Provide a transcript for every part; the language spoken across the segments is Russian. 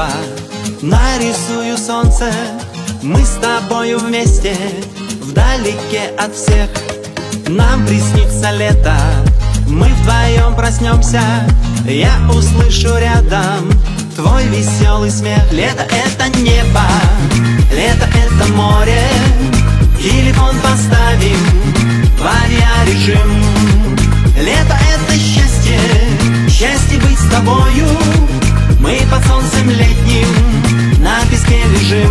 небо. Нарисую солнце, мы с тобою вместе, вдалеке от всех. Нам приснится лето, мы вдвоем проснемся. Я услышу рядом твой веселый смех. Лето — это небо, лето — это море. Телефон поставим в авиарежим. Лето — это счастье, счастье быть с тобою. Мы под солнцем летним на песке лежим.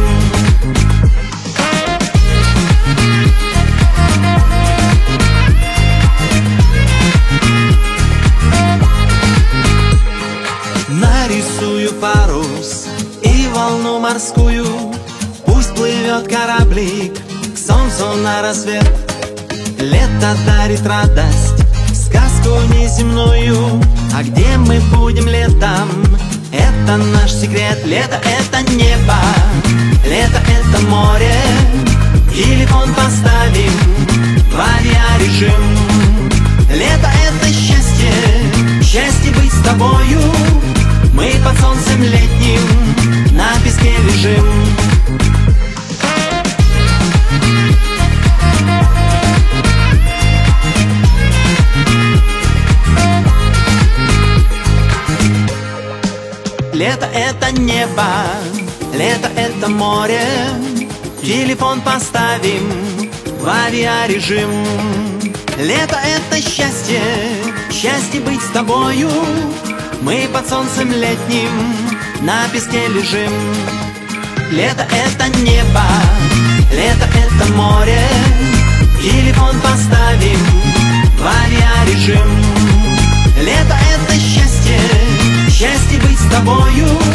Нарисую парус и волну морскую. Пусть плывет кораблик к солнцу на рассвет. Лето дарит радость, сказку неземную. А где мы будем летом? Это наш секрет. Лето — это небо, лето — это море. Телефон поставим в авиарежим. Лето — это счастье, счастье быть с тобою. Мы под солнцем летним на песке лежим. Лето — это небо, лето — это море. Телефон поставим в авиарежим. Лето — это счастье, счастье быть с тобою. Мы под солнцем летним на песке лежим. Лето — это небо, лето — это море. Телефон поставим в авиарежим. Лето — это счастье, счастье быть с тобою.